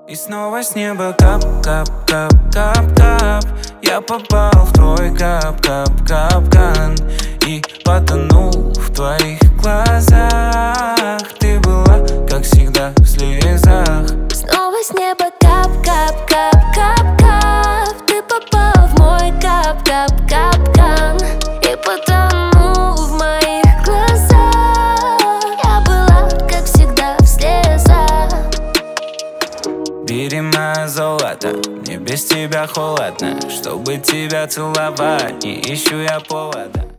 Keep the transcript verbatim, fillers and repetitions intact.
И снова с неба кап, кап, кап, кап, кап. Я попал в твой кап, кап, капкан и потонул в твоих глазах. Ты была, как всегда, в слезах. Снова с неба кап, кап, кап, кап, кап. Ты попал в мой кап, кап, капкан и потонул в моих глазах. Я была, как всегда, в слезах. Бери мое золото, мне без тебя холодно. Чтобы тебя целовать, не ищу я повода.